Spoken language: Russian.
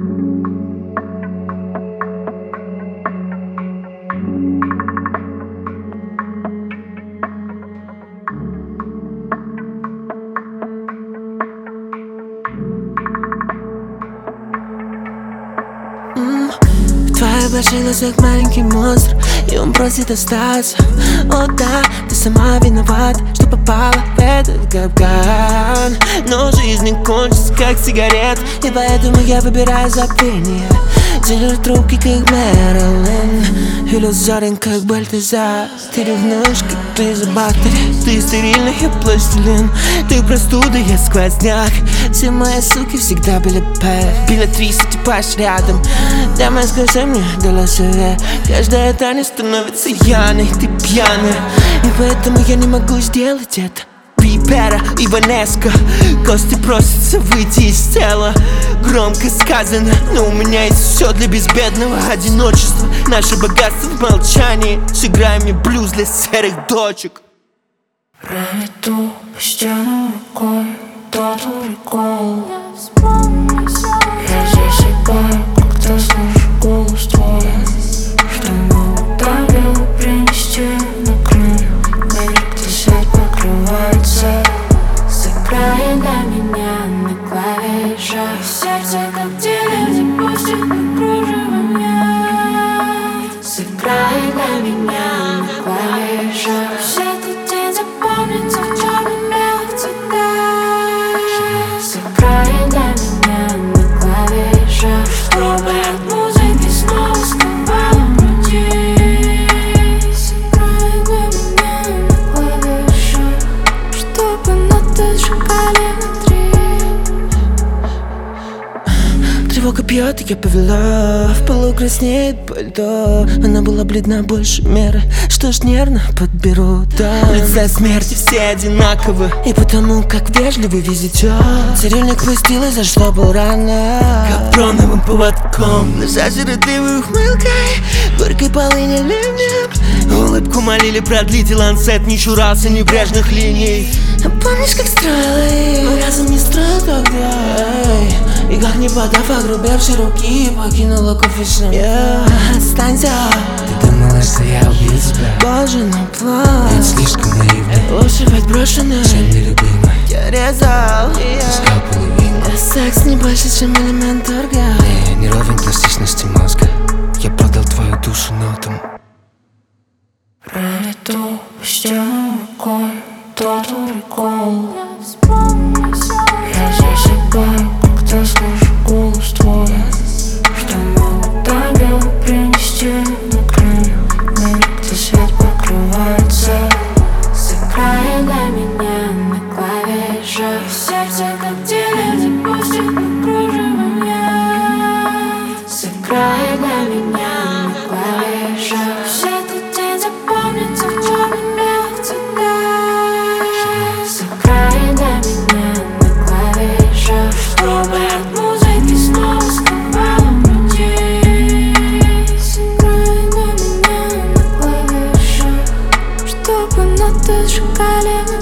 Твои большие глаза как маленький монстр, и он просит остаться. О да, ты сама виновата, что попала в этот капкан. Но жизнь не кончится как сигарет, и поэтому я выбираю забвение. Делаю трубки как Мэрилин, иллюзорен как Бальтазар. Ты ревнуешь как бактерия, ты стерильный, я пластилин. Ты простуда, я сквозняк. Все мои суки всегда были пэт. Билетриса, типаж рядом. Давай скажи мне, дала совет. Каждая таня становится яной, ты пьяная, и поэтому я не могу сделать это. Пипера и Ванеска, кости просятся выйти из тела. Громко сказано, но у меня есть все для безбедного одиночества. Наше богатство в молчании. Сыграй мне блюз для серых дочек. Проведу по стену рукой тот прикол. Я засыпаю, когда слышу голос твой, что могу добил принести на крыльях. Мир, где свет покрывается. Сыграй для меня на клавишах. Сердце как деревья пустит на кружевание. Сыграй для меня на клавишах. Все этот день запомнится в черно-белых цветах. Сыграй для меня на клавишах, чтобы от музыки снова уйти. Сыграй для меня на клавишах, чтобы ноты сжигали внутри. Тревога бьет, и я повела. В полу краснеет пальто. Она была бледна больше меры. Что ж, нервно подберу, да. Лица смерти все одинаковы, и потому как вежливый визитер. Цирюльник пустил и зашло полрана капроновым поводком. Наша сиротливой ухмылкой, горькой полыни ливнем. Улыбку молили продлить, и ланцет не чурался небрежных линий. А помнишь, как строила их? Разом не строил тогда, и как не подав огрубевшей руки, покинула кофешоп. Останься. Ты думала, что я убью тебя? Боже, но план Ведь слишком наивный. лучше быть брошенной, Чем нелюбимой. я резал, Искал половинку. секс не больше, чем элемент торга. Я не ровен пластичности мозга. Я продал твою душу нотам. Проведу по стену рукой тот прикол. Я засыпаю, когда слышу голос твой, что могу добил принести на крыльях. Мир, где свет покрывается. Сыграй для меня на клавишах. Сердце как деревья пустит на кружевание. Сыграй для меня на клавишах. Все этот день запомнится в черно-белых цветах. Сыграй для меня на клавишах, чтобы от музыки снова уйти. Сыграй для меня на клавишах, чтобы ноты сжигали.